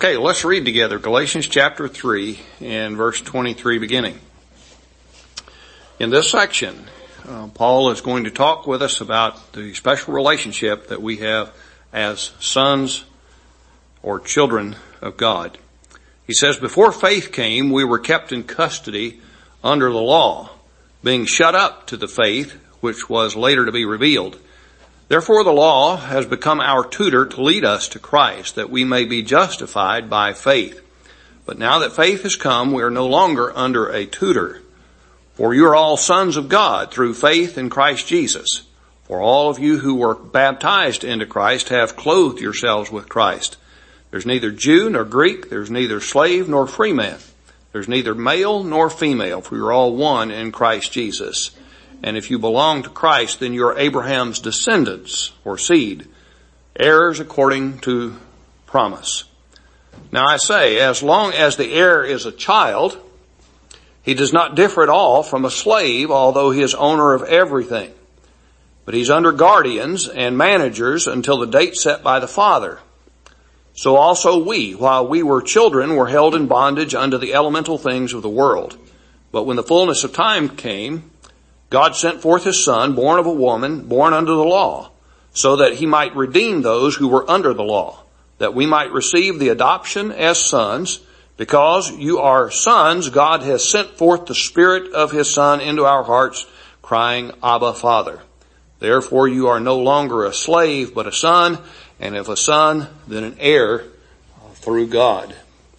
Okay, let's read together Galatians chapter 3 and verse 23 beginning. In this section, Paul is going to talk with us about the special relationship that we have as sons or children of God. He says, before faith came, we were kept in custody under the law, being shut up to the faith which was later to be revealed. Therefore the law has become our tutor to lead us to Christ, that we may be justified by faith. But now that faith has come, we are no longer under a tutor. For you are all sons of God through faith in Christ Jesus. For all of you who were baptized into Christ have clothed yourselves with Christ. There's neither Jew nor Greek, there's neither slave nor free man. There's neither male nor female, for you're all one in Christ Jesus. And if you belong to Christ, then you're Abraham's descendants or seed, heirs according to promise. Now I say, as long as the heir is a child, he does not differ at all from a slave, although he is owner of everything. But he's under guardians and managers until the date set by the father. So also we, while we were children, were held in bondage unto the elemental things of the world. But when the fullness of time came, God sent forth his Son, born of a woman, born under the law, so that he might redeem those who were under the law, that we might receive the adoption as sons. Because you are sons, God has sent forth the Spirit of his Son into our hearts, crying, Abba, Father. Therefore you are no longer a slave, but a son, and if a son, then an heir through God.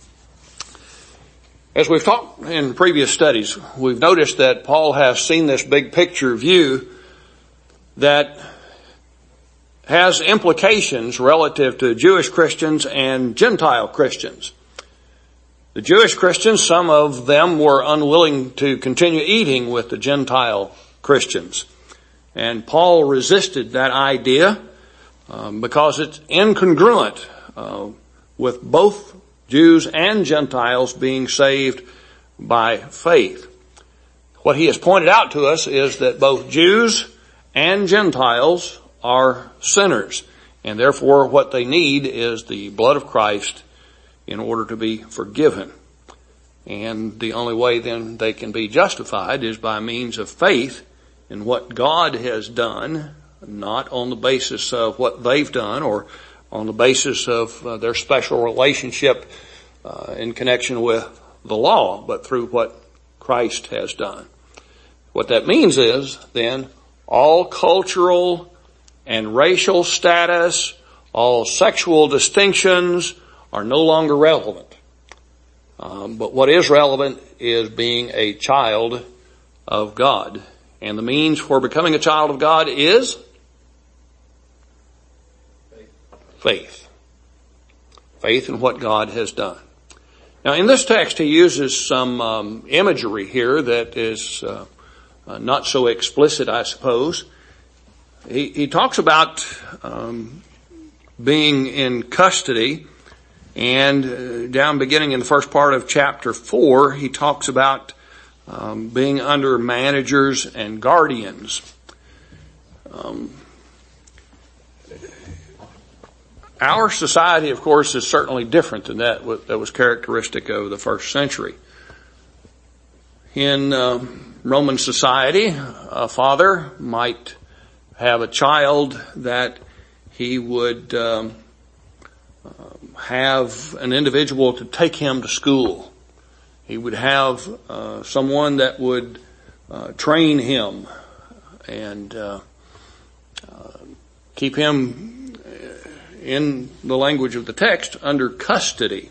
As we've talked in previous studies, we've noticed that Paul has seen this big picture view that has implications relative to Jewish Christians and Gentile Christians. The Jewish Christians, some of them were unwilling to continue eating with the Gentile Christians. And Paul resisted that idea because it's incongruent with both Jews and Gentiles being saved by faith. What he has pointed out to us is that both Jews and Gentiles are sinners, and therefore what they need is the blood of Christ in order to be forgiven. And the only way then they can be justified is by means of faith in what God has done, not on the basis of what they've done or on the basis of their special relationship in connection with the law, but through what Christ has done. What that means is then all cultural and racial status, all sexual distinctions are no longer relevant. But what is relevant is being a child of God. And the means for becoming a child of God is faith. Faith in what God has done. Now in this text he uses some imagery here that is not so explicit, I suppose. He talks about being in custody, and down beginning in the first part of chapter 4, he talks about being under managers and guardians. Our society, of course, is certainly different than that was characteristic of the first century. In Roman society, a father might have a child that he would have an individual to take him to school. He would have someone that would train him and keep him, in the language of the text, under custody.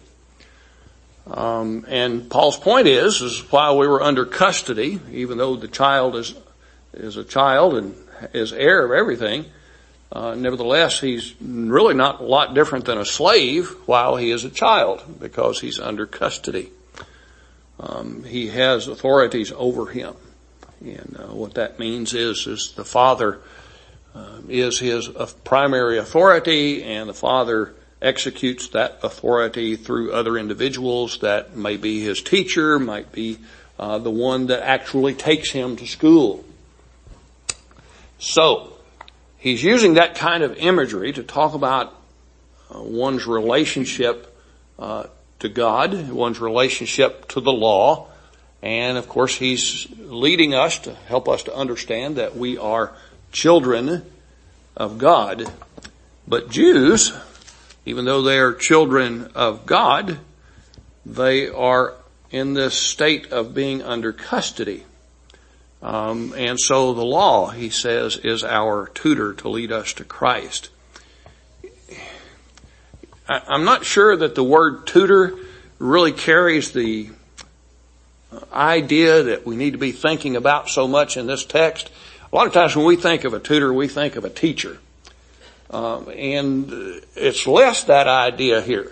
And Paul's point is while we were under custody, even though the child is a child and is heir of everything, nevertheless he's really not a lot different than a slave while he is a child, because he's under custody. He has authorities over him. And what that means is the father is his primary authority, and the father executes that authority through other individuals that may be his teacher, might be the one that actually takes him to school. So, he's using that kind of imagery to talk about one's relationship to God, one's relationship to the law. And of course, he's leading us to help us to understand that we are children of God. But Jews, even though they are children of God, they are in this state of being under custody. And so the law, he says, is our tutor to lead us to Christ. I'm not sure that the word tutor really carries the idea that we need to be thinking about so much in this text. A lot of times when we think of a tutor, we think of a teacher. And it's less that idea here.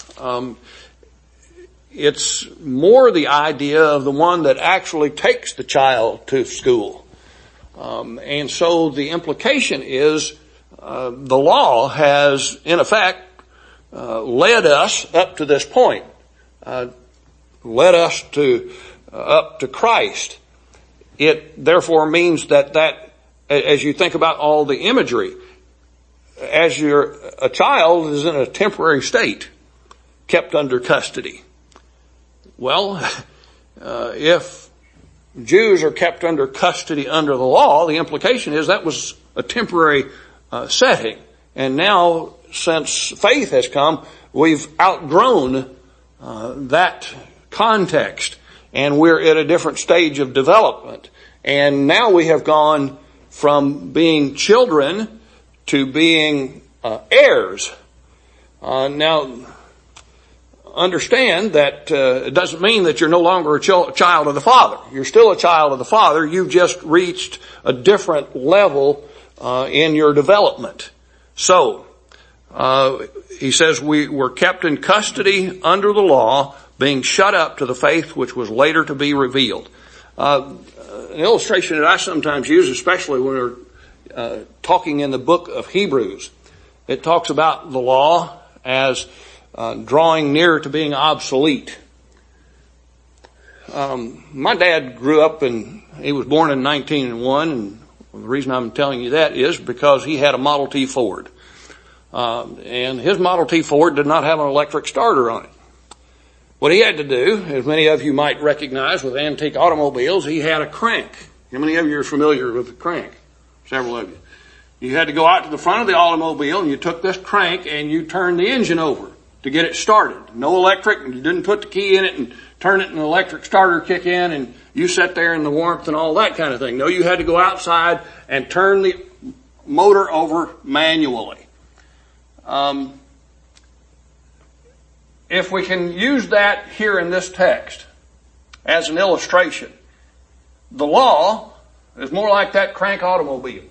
It's more the idea of the one that actually takes the child to school. And so the implication is the law has, in effect, led us up to this point, led us up to Christ. It therefore means that as you think about all the imagery, as a child is in a temporary state, kept under custody. Well, if Jews are kept under custody under the law, the implication is that was a temporary setting. And now, since faith has come, we've outgrown that context, and we're at a different stage of development. And now we have gone from being children to being heirs. Now, understand that it doesn't mean that you're no longer a child of the Father. You're still a child of the Father. You've just reached a different level in your development. So, he says we were kept in custody under the law, being shut up to the faith which was later to be revealed. An illustration that I sometimes use, especially when we're talking in the book of Hebrews, it talks about the law as drawing near to being obsolete. My dad grew up he was born in 1901, and the reason I'm telling you that is because he had a Model T Ford. And his Model T Ford did not have an electric starter on it. What he had to do, as many of you might recognize with antique automobiles, he had a crank. How many of you are familiar with the crank? Several of you. You had to go out to the front of the automobile and you took this crank and you turned the engine over to get it started. No electric, and you didn't put the key in it and turn it and the electric starter kick in and you sat there in the warmth and all that kind of thing. No, you had to go outside and turn the motor over manually. If we can use that here in this text as an illustration, the law is more like that crank automobile.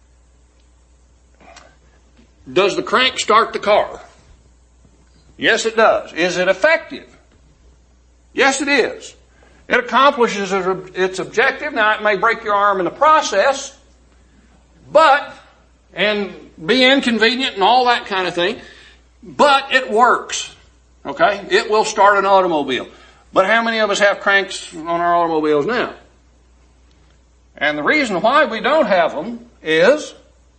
Does the crank start the car? Yes, it does. Is it effective? Yes, it is. It accomplishes its objective. Now, it may break your arm in the process, and be inconvenient and all that kind of thing, but it works. Okay? It will start an automobile. But how many of us have cranks on our automobiles now? And the reason why we don't have them is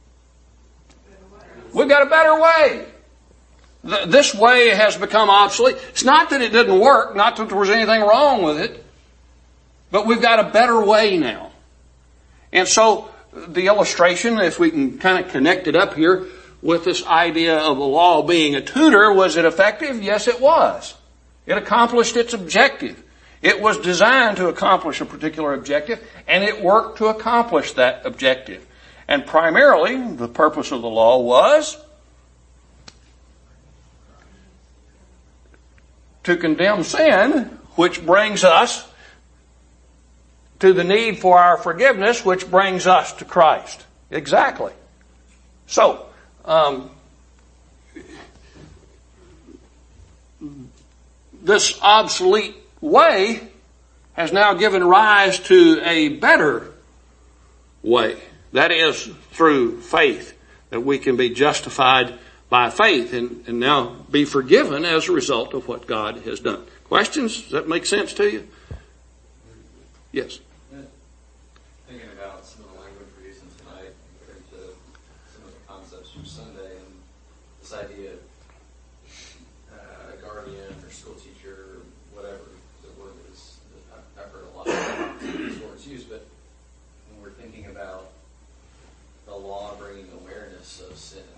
we've got a better way. This way has become obsolete. It's not that it didn't work, not that there was anything wrong with it, but we've got a better way now. And so the illustration, if we can kind of connect it up here with this idea of the law being a tutor, was it effective? Yes, it was. It accomplished its objective. It was designed to accomplish a particular objective, and it worked to accomplish that objective. And primarily, the purpose of the law was to condemn sin, which brings us to the need for our forgiveness, which brings us to Christ. Exactly. So, this obsolete way has now given rise to a better way. That is through faith, that we can be justified by faith and now be forgiven as a result of what God has done. Questions? Does that make sense to you? Yes. Thinking about some of the language we're using tonight compared to some of the concepts from Sunday, and this idea of a guardian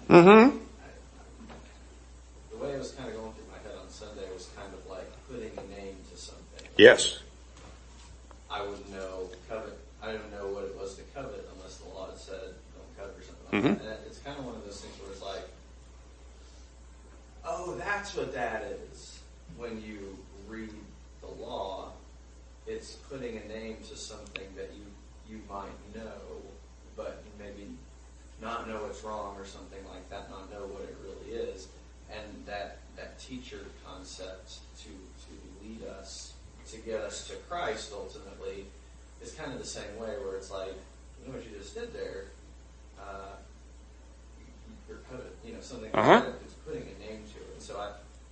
Mm-hmm. The way it was kind of going through my head on Sunday was kind of like putting a name to something. Yes. I wouldn't know covet. I didn't know what it was to covet unless the law had said don't covet or something like Mm-hmm. that. And it's kind of one of those things where it's like, oh, that's what that is. When you read the law, it's putting a name to something that you might know, but maybe not know it's wrong or something like that, not know what it really is. And that teacher concept to lead us, to get us to Christ ultimately, is kind of the same way where it's like, you know what you just did there, you're something like that, it's putting a name to it. And so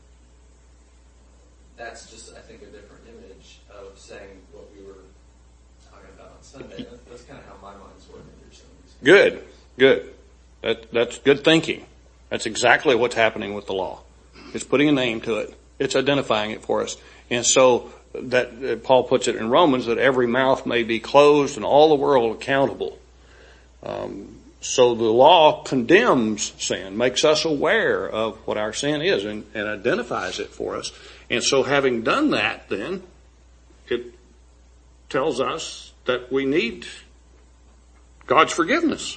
that's just, I think, a different image of saying what we were talking about on Sunday. That's kind of how my mind's working through some of these things. Good. That's good thinking. That's exactly what's happening with the law. It's putting a name to it. It's identifying it for us. And so that Paul puts it in Romans that every mouth may be closed and all the world accountable. So the law condemns sin, makes us aware of what our sin is and identifies it for us. And so having done that, then it tells us that we need God's forgiveness.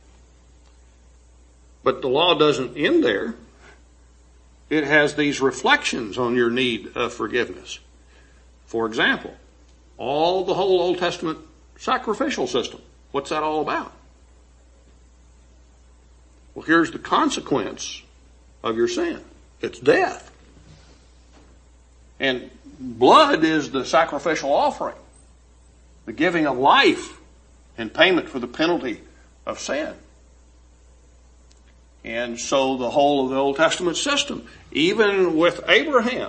But the law doesn't end there. It has these reflections on your need of forgiveness. For example, the whole Old Testament sacrificial system. What's that all about? Well, here's the consequence of your sin. It's death. And blood is the sacrificial offering, the giving of life and payment for the penalty of sin. And so the whole of the Old Testament system, even with Abraham,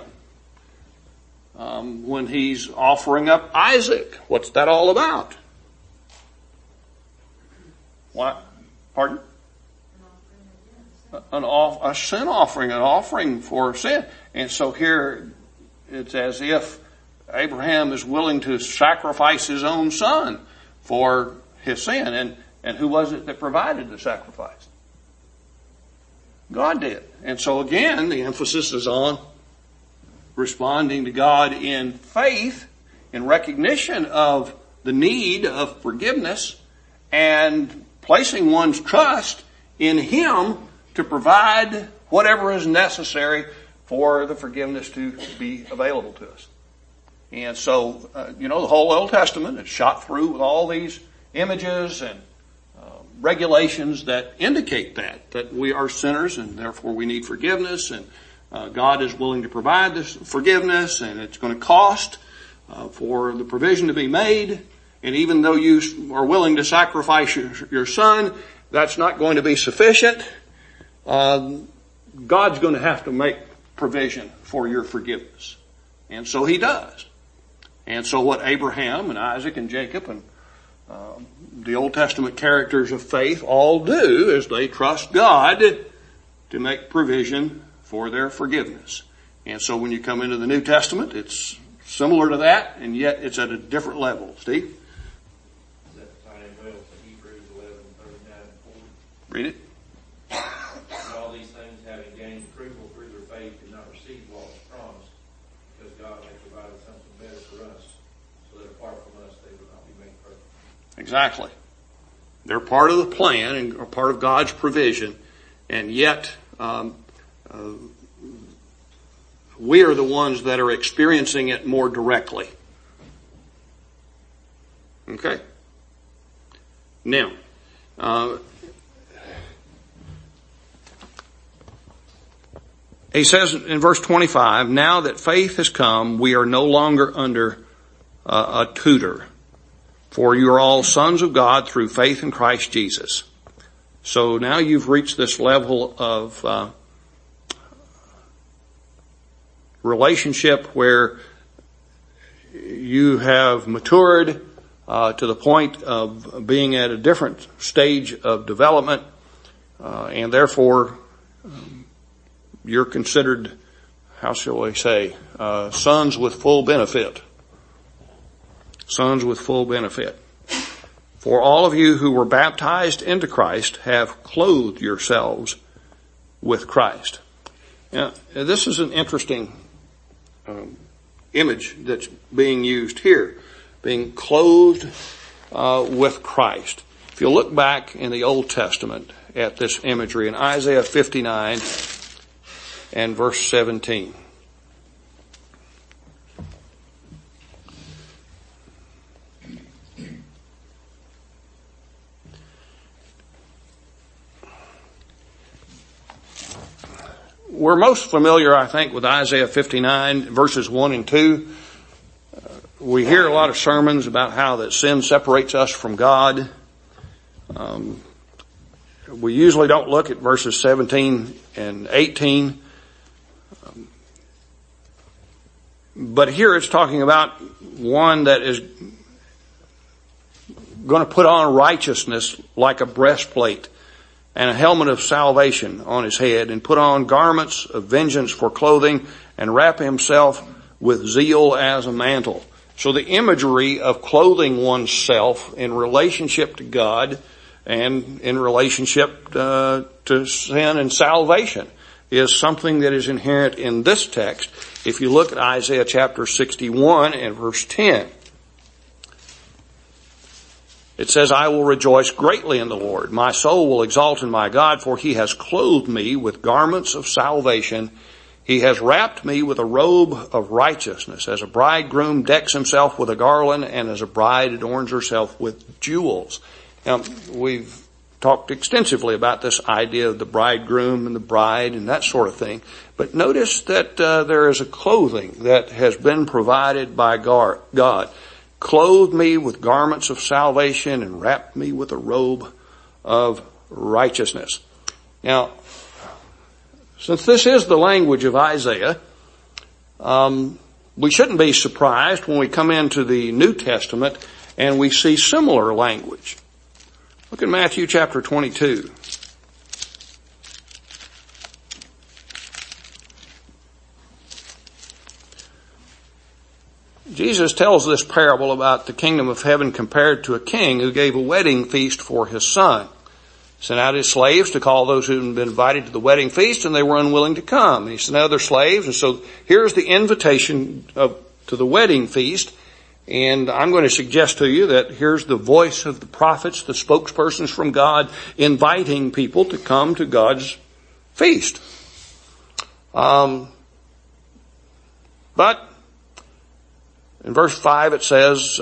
when he's offering up Isaac, what's that all about? What? Pardon? A sin offering, an offering for sin. And so here it's as if Abraham is willing to sacrifice his own son for his sin. And who was it that provided the sacrifice? God did. And so again, the emphasis is on responding to God in faith, in recognition of the need of forgiveness, and placing one's trust in Him to provide whatever is necessary for the forgiveness to be available to us. And so, the whole Old Testament is shot through with all these images and regulations that indicate that we are sinners and therefore we need forgiveness, and God is willing to provide this forgiveness, and it's going to cost for the provision to be made. And even though you are willing to sacrifice your son, that's not going to be sufficient. God's going to have to make provision for your forgiveness. And so He does. And so what Abraham and Isaac and Jacob and the Old Testament characters of faith all do is they trust God to make provision for their forgiveness. And so when you come into the New Testament, it's similar to that, and yet it's at a different level. Steve? Is that the time well to Hebrews 11:39 and 40? Read it. And all these things, having gained approval through their faith, did not receive what was promised, because God had provided something better for us, so that apart from us they would not be made perfect. Exactly. They're part of the plan and are part of God's provision, and yet we are the ones that are experiencing it more directly. Okay? Now, he says in verse 25, now that faith has come, we are no longer under a tutor. For you are all sons of God through faith in Christ Jesus. So now you've reached this level of relationship where you have matured to the point of being at a different stage of development, and therefore you're considered, how shall I say, sons with full benefit. Sons with full benefit. For all of you who were baptized into Christ have clothed yourselves with Christ. Now, this is an interesting image that's being used here, being clothed with Christ. If you look back in the Old Testament at this imagery in Isaiah 59 and verse 17. We're most familiar, I think, with Isaiah 59 verses 1 and 2. We hear a lot of sermons about how that sin separates us from God. We usually don't look at verses 17 and 18. But here it's talking about one that is going to put on righteousness like a breastplate and a helmet of salvation on his head, and put on garments of vengeance for clothing, and wrap himself with zeal as a mantle. So the imagery of clothing oneself in relationship to God and in relationship to sin and salvation is something that is inherent in this text. If you look at Isaiah chapter 61 and verse 10, it says, I will rejoice greatly in the Lord. My soul will exalt in my God, for he has clothed me with garments of salvation. He has wrapped me with a robe of righteousness, as a bridegroom decks himself with a garland, and as a bride adorns herself with jewels. Now, we've talked extensively about this idea of the bridegroom and the bride and that sort of thing. But notice that there is a clothing that has been provided by God. Clothed me with garments of salvation and wrapped me with a robe of righteousness. Now, since this is the language of Isaiah, we shouldn't be surprised when we come into the New Testament and we see similar language. Look at Matthew chapter 22. Jesus tells this parable about the kingdom of heaven compared to a king who gave a wedding feast for his son. Sent out his slaves to call those who had been invited to the wedding feast, and they were unwilling to come. And he sent other slaves, and so here's the invitation to the wedding feast. And I'm going to suggest to you that here's the voice of the prophets, the spokespersons from God, inviting people to come to God's feast. But in verse 5 it says,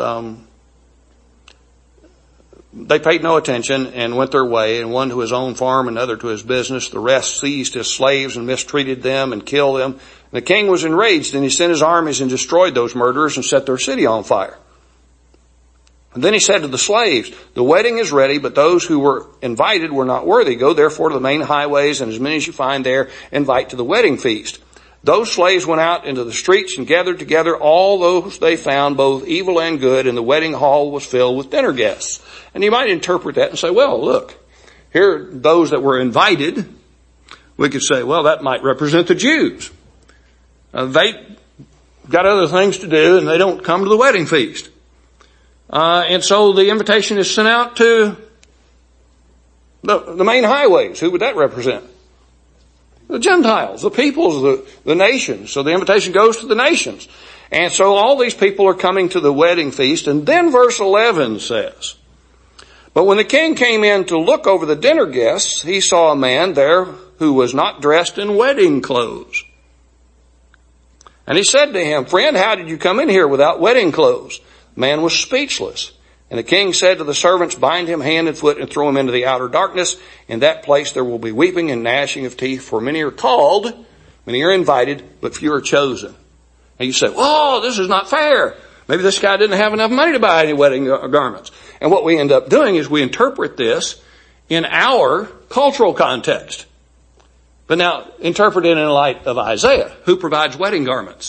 they paid no attention and went their way, and one to his own farm, another to his business. The rest seized his slaves and mistreated them and killed them. And the king was enraged, and he sent his armies and destroyed those murderers and set their city on fire. And then he said to the slaves, the wedding is ready, but those who were invited were not worthy. Go therefore to the main highways, and as many as you find there, invite to the wedding feast. Those slaves went out into the streets and gathered together all those they found, both evil and good, and the wedding hall was filled with dinner guests. And you might interpret that and say, well, look, here are those that were invited. We could say, well, that might represent the Jews. They got other things to do, and they don't come to the wedding feast. And so the invitation is sent out to the main highways. Who would that represent? The Gentiles, the peoples, the nations. So the invitation goes to the nations. And so all these people are coming to the wedding feast. And then verse 11 says, but when the king came in to look over the dinner guests, he saw a man there who was not dressed in wedding clothes. And he said to him, friend, how did you come in here without wedding clothes? The man was speechless. And the king said to the servants, bind him hand and foot and throw him into the outer darkness. In that place there will be weeping and gnashing of teeth, for many are called, many are invited, but few are chosen. And you say, oh, this is not fair. Maybe this guy didn't have enough money to buy any wedding garments. And what we end up doing is we interpret this in our cultural context. But now interpret it in light of Isaiah. Who provides wedding garments?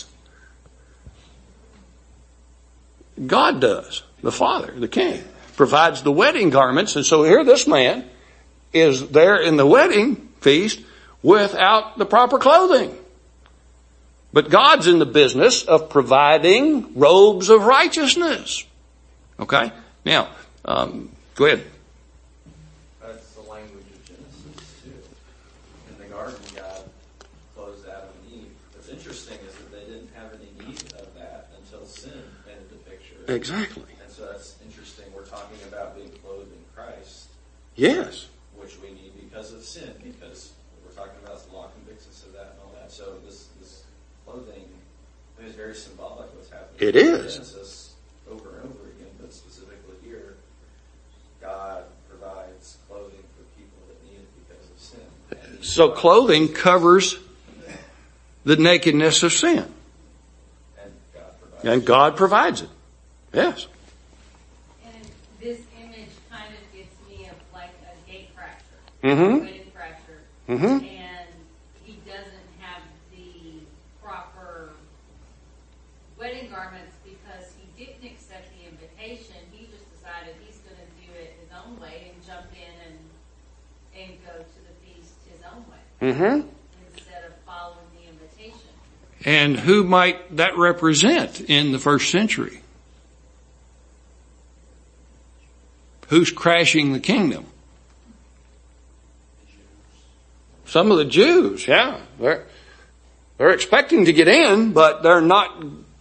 God does. The Father, the King, provides the wedding garments. And so here this man is there in the wedding feast without the proper clothing. But God's in the business of providing robes of righteousness. Okay? Now, go ahead. That's the language of Genesis too. In the garden have any need of that until sin entered the picture. Exactly. And so that's interesting. We're talking about being clothed in Christ. Yes. Which we need because of sin, because we're talking about the law convicts us of that and all that. So this clothing is very symbolic what's happening. It is. In Genesis over and over again, but specifically here, God provides clothing for people that need it because of sin. So clothing covers the nakedness of sin. And God provides it. Yes. And this image kind of gets me of like a gate fracture, Mm-hmm. wedding fracture, Mm-hmm. and he doesn't have the proper wedding garments because he didn't accept the invitation. He just decided he's going to do it his own way and jump in and go to the feast his own way. Mm-hmm. Instead of following the invitation. And who might that represent in the first century? Who's crashing the kingdom? Some of the Jews, yeah. They're expecting to get in, but they're not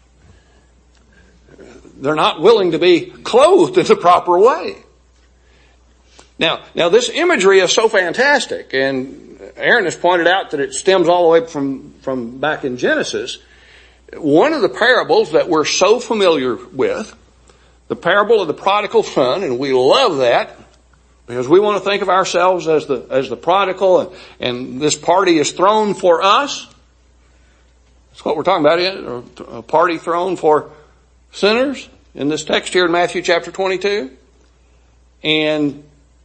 willing to be clothed in the proper way. Now this imagery is so fantastic, and Aaron has pointed out that it stems all the way from back in Genesis. One of the parables that we're so familiar with, the parable of the prodigal son, and we love that because we want to think of ourselves as the prodigal, and this party is thrown for us. That's what we're talking about, a party thrown for sinners in this text here in Matthew chapter 22. And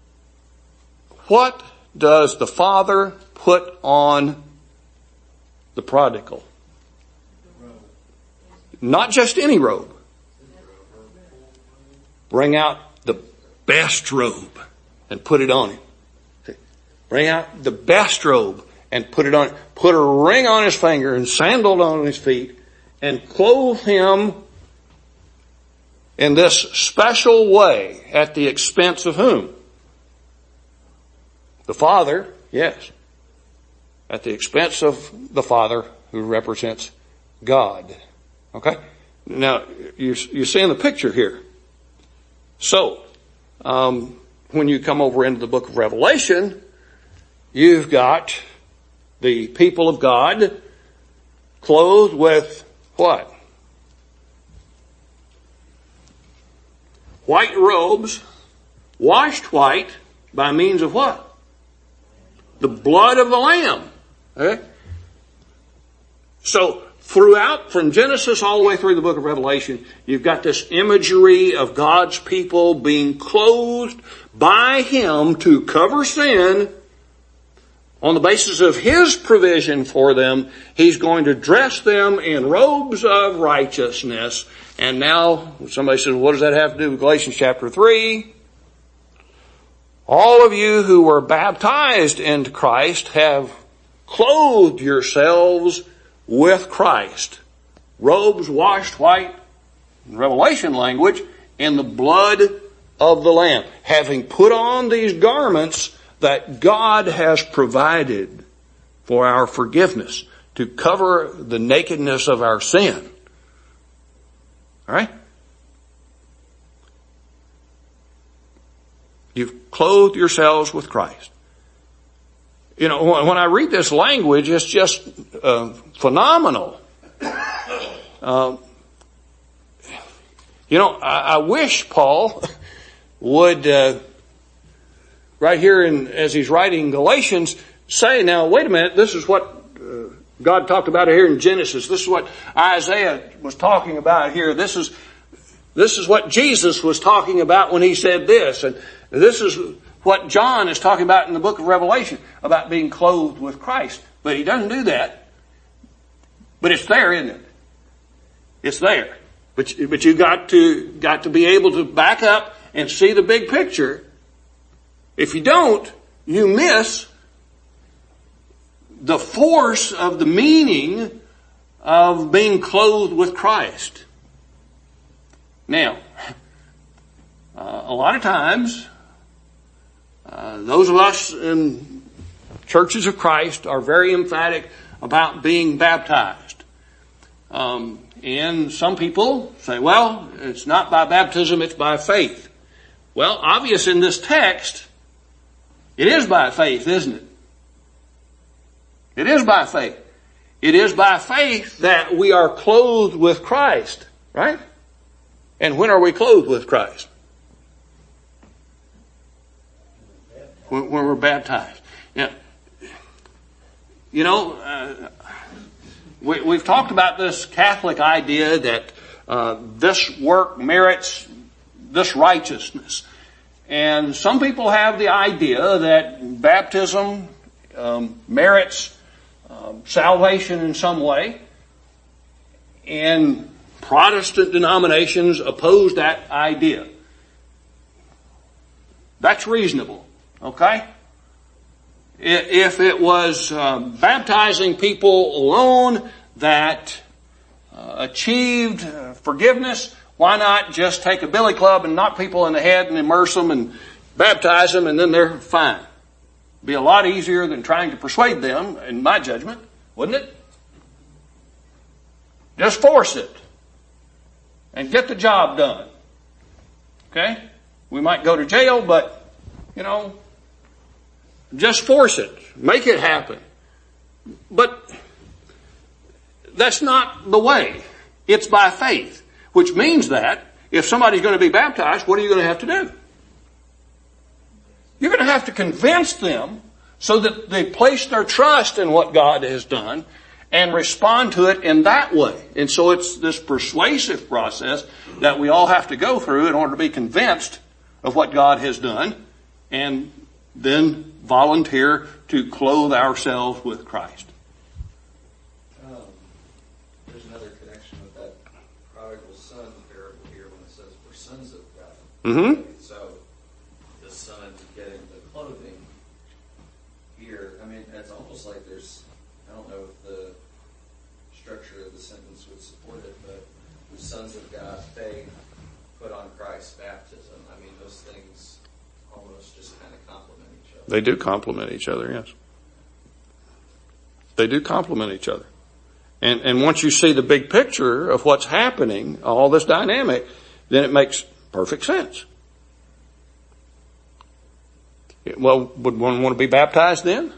what does the father put on the prodigal? Not just any robe. Bring out the best robe and put it on him. Bring out the best robe and put it on. Put a ring on his finger and sandals on his feet and clothe him in this special way at the expense of whom? The father, yes. At the expense of the father who represents God. Okay? Now, you're seeing the picture here. So, when you come over into the book of Revelation, you've got the people of God clothed with what? White robes, washed white by means of what? The blood of the Lamb. Okay? So, throughout, from Genesis all the way through the book of Revelation, you've got this imagery of God's people being clothed by Him to cover sin. On the basis of His provision for them, He's going to dress them in robes of righteousness. And now, somebody says, what does that have to do with Galatians chapter 3? All of you who were baptized into Christ have clothed yourselves with Christ. Robes washed white, in Revelation language, in the blood of the Lamb. Having put on these garments that God has provided for our forgiveness to cover the nakedness of our sin. All right? You've clothed yourselves with Christ. You know, when I read this language, it's just phenomenal. I wish Paul would, right here as he's writing Galatians, say, now, wait a minute, this is what God talked about here in Genesis. This is what Isaiah was talking about here. This is what Jesus was talking about when he said this. And this is what John is talking about in the book of Revelation about being clothed with Christ. But he doesn't do that. But it's there, isn't it? It's there. But you got to be able to back up and see the big picture. If you don't, you miss the force of the meaning of being clothed with Christ. Now, a lot of times, those of us in churches of Christ are very emphatic about being baptized. And some people say, well, it's not by baptism, it's by faith. Well, obvious in this text, it is by faith, isn't it? It is by faith. It is by faith that we are clothed with Christ, right? And when are we clothed with Christ? When we're baptized. Now, we've talked about this Catholic idea that this work merits this righteousness. And some people have the idea that baptism merits salvation in some way. And Protestant denominations oppose that idea. That's reasonable, okay? If it was baptizing people alone that achieved forgiveness, why not just take a billy club and knock people in the head and immerse them and baptize them and then they're fine? It'd be a lot easier than trying to persuade them, in my judgment, wouldn't it? Just force it and get the job done. Okay? We might go to jail, but, just force it. Make it happen. But that's not the way. It's by faith. Which means that if somebody's going to be baptized, what are you going to have to do? You're going to have to convince them so that they place their trust in what God has done and respond to it in that way. And so it's this persuasive process that we all have to go through in order to be convinced of what God has done and then volunteer to clothe ourselves with Christ. There's another connection with that prodigal son parable here when it says we're sons of God. Mm-hmm. So the son getting the clothing here, it's almost like I don't know if the structure of the sentence would support it, but the sons of God, faith, put on Christ's baptism. Those things almost just kind of complement each other. They do complement each other, yes. They do complement each other. And once you see the big picture of what's happening, all this dynamic, then it makes perfect sense. Well, would one want to be baptized then?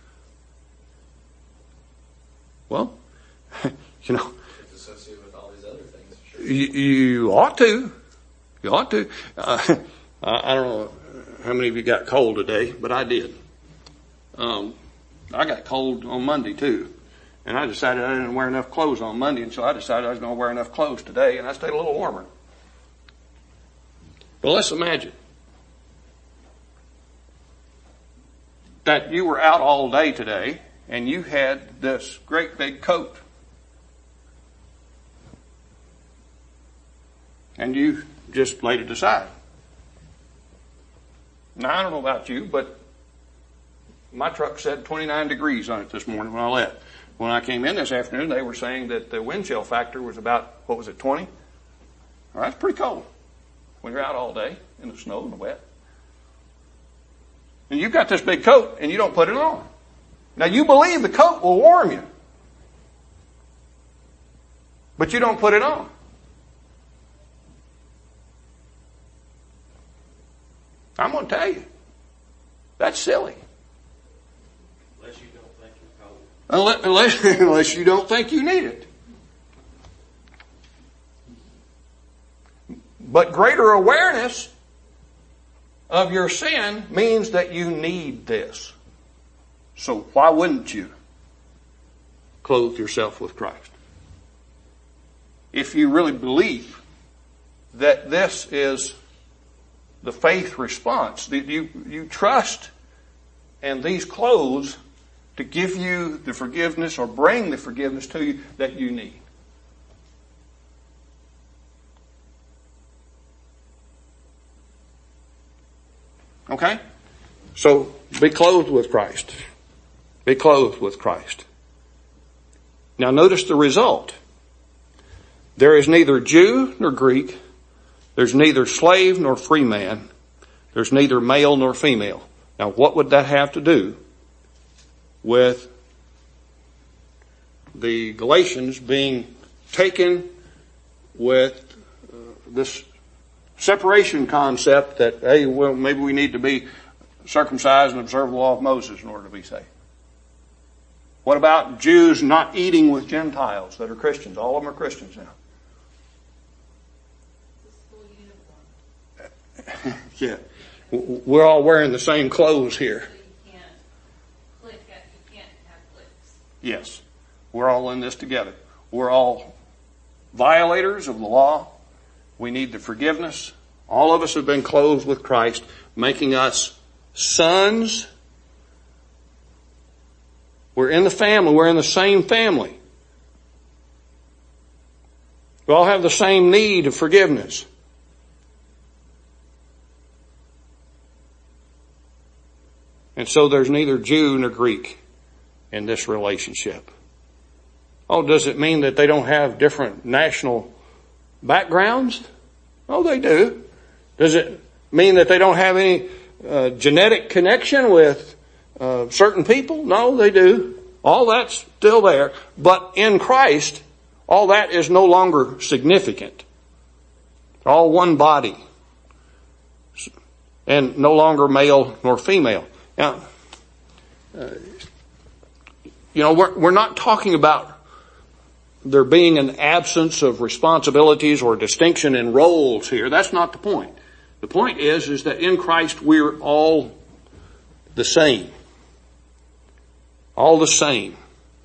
Well, It's associated with all these other things. Sure. You ought to. You ought to. I don't know how many of you got cold today, but I did. I got cold on Monday too. And I decided I didn't wear enough clothes on Monday, and so I decided I was going to wear enough clothes today, and I stayed a little warmer. But let's imagine that you were out all day today, and you had this great big coat. And you just laid it aside. Now, I don't know about you, but my truck said 29 degrees on it this morning when I left. When I came in this afternoon, they were saying that the wind chill factor was about, 20? Well, that's pretty cold when you're out all day in the snow and the wet. And you've got this big coat and you don't put it on. Now, you believe the coat will warm you, but you don't put it on. I'm going to tell you, that's silly. Unless you don't think you're cold. Unless you don't think you need it. But greater awareness of your sin means that you need this. So why wouldn't you clothe yourself with Christ? If you really believe that this is the faith response, that you trust in these clothes to give you the forgiveness or bring the forgiveness to you that you need. Okay? So, be clothed with Christ. Be clothed with Christ. Now notice the result. There is neither Jew nor Greek. There's neither slave nor free man. There's neither male nor female. Now what would that have to do with the Galatians being taken with this separation concept that, hey, well, maybe we need to be circumcised and observe the law of Moses in order to be saved. What about Jews not eating with Gentiles that are Christians? All of them are Christians now. Yeah. We're all wearing the same clothes here. You can't have cliques. Yes. We're all in this together. We're all violators of the law. We need the forgiveness. All of us have been clothed with Christ, making us sons. We're in the family. We're in the same family. We all have the same need of forgiveness. And so there's neither Jew nor Greek in this relationship. Oh, does it mean that they don't have different national backgrounds? Oh, they do. Does it mean that they don't have any genetic connection with certain people? No, they do. All that's still there. But in Christ, all that is no longer significant. All one body. And no longer male nor female. Now, we're not talking about there being an absence of responsibilities or distinction in roles here. That's not the point. The point is that in Christ we're all the same. All the same.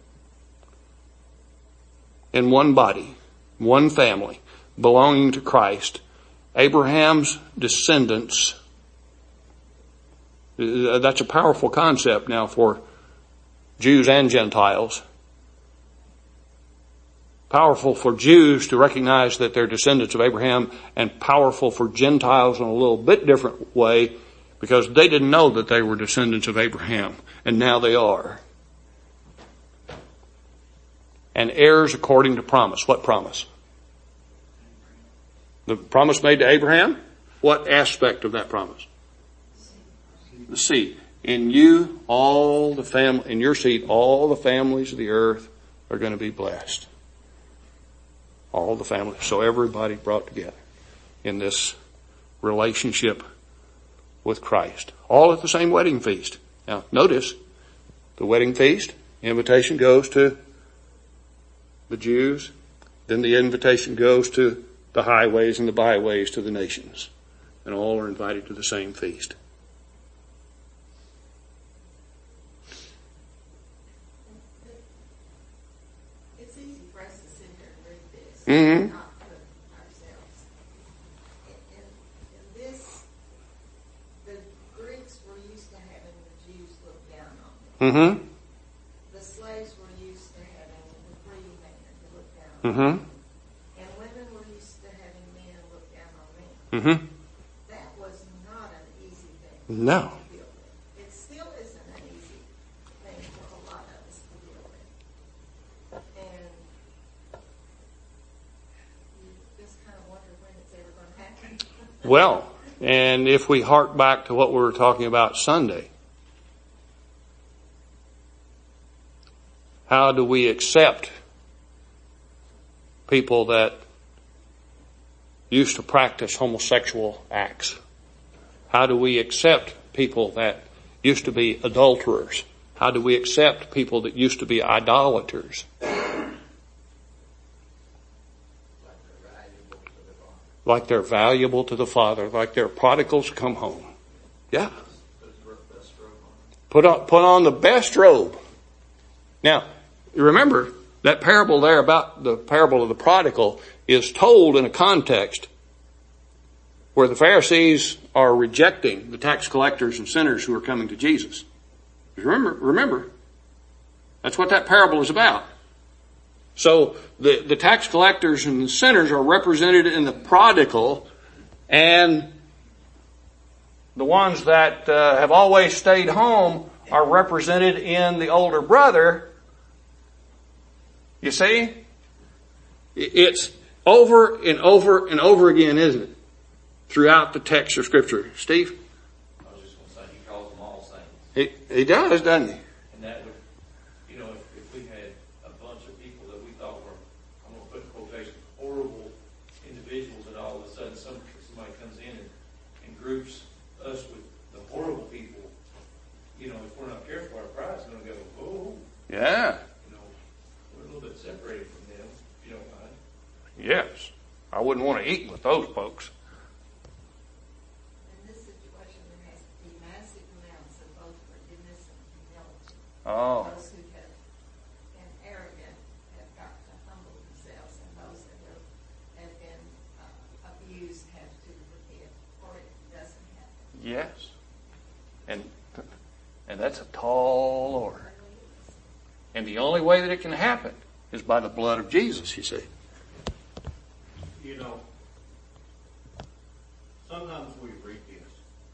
In one body, one family, belonging to Christ. Abraham's descendants. That's a powerful concept now for Jews and Gentiles. Powerful for Jews to recognize that they're descendants of Abraham, and powerful for Gentiles in a little bit different way because they didn't know that they were descendants of Abraham, and now they are. And heirs according to promise. What promise? The promise made to Abraham? What aspect of that promise? The seed. In you, in your seed, all the families of the earth are going to be blessed. All the families. So everybody brought together in this relationship with Christ. All at the same wedding feast. Now, notice, the wedding feast, invitation goes to the Jews. Then the invitation goes to the highways and the byways to the nations. And all are invited to the same feast. Mm-hmm. Not put ourselves. In this, the Greeks were used to having the Jews look down on them. Mm-hmm. The slaves were used to having the free man to look down on Mm-hmm. them. And women were used to having men look down on them. Mm-hmm. That was not an easy thing No. to deal with. It still isn't an easy thing for a lot of us to deal with. And just kind of wonder when it's ever going to happen. Well, and if we hark back to what we were talking about Sunday, how do we accept people that used to practice homosexual acts? How do we accept people that used to be adulterers? How do we accept people that used to be idolaters? Like they're valuable to the Father, like they're prodigals come home. Yeah. Put on the best robe. Now, remember, that parable there about the parable of the prodigal is told in a context where the Pharisees are rejecting the tax collectors and sinners who are coming to Jesus. Remember, that's what that parable is about. So the tax collectors and the sinners are represented in the prodigal, and the ones that have always stayed home are represented in the older brother. You see? It's over and over and over again, isn't it? Throughout the text of Scripture. Steve? I was just going to say, he calls them all saints. He does, doesn't he? And that would, if we had a bunch of people that we thought were, I'm going to put Yes. I wouldn't want to eat with those folks. In this situation, there has to be massive amounts of both forgiveness and humility. Oh. Those who have been arrogant have got to humble themselves, and those that have been abused have to forgive, or it doesn't happen. Yes. And that's a tall order. And the only way that it can happen is by the blood of Jesus, you see. You know, sometimes we read this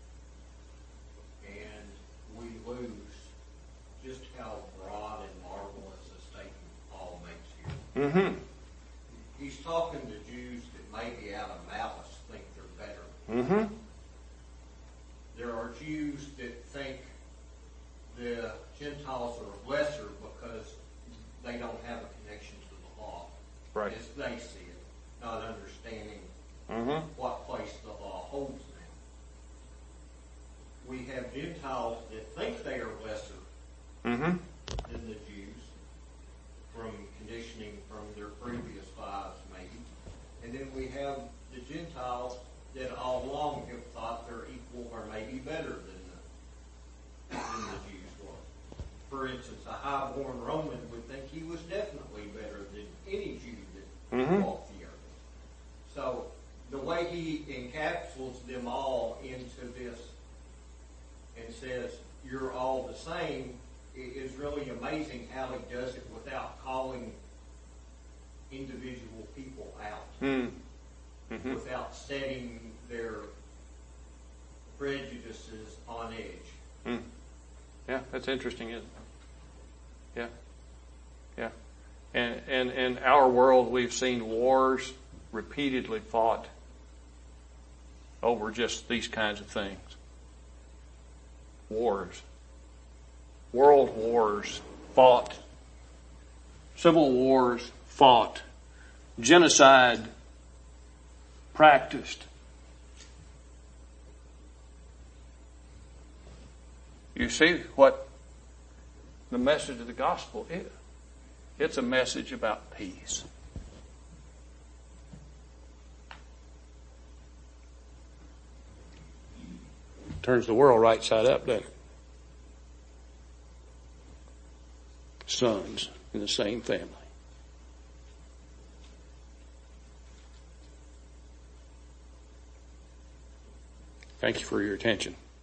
and we lose just how broad and marvelous a statement Paul makes here. Mm-hmm. He's talking to Jews that maybe out of malice think they're better. Mm-hmm. There are Jews that think the Gentiles are lesser because they don't have a connection to the law. Right. As they see it, not understanding Mm-hmm. what place the law holds them. We have Gentiles that think they are lesser Mm-hmm. than the Jews from conditioning from their previous lives, maybe. And then we have the Gentiles that all along have thought they're equal or maybe better than the Jews were. For instance, a high-born Roman would think he was definitely better than any Jew that Mm-hmm. walked the earth. So the way he encapsulates them all into this and says, you're all the same, is really amazing how he does it without calling individual people out, Mm-hmm. without setting their prejudices on edge. Mm. Yeah, that's interesting, isn't it? Yeah. Yeah. And in our world, we've seen wars repeatedly fought over just these kinds of things. Wars. World wars fought. Civil wars fought. Genocide practiced. You see what the message of the gospel is. It's a message about peace. Turns the world right side up, doesn't it? Sons in the same family. Thank you for your attention.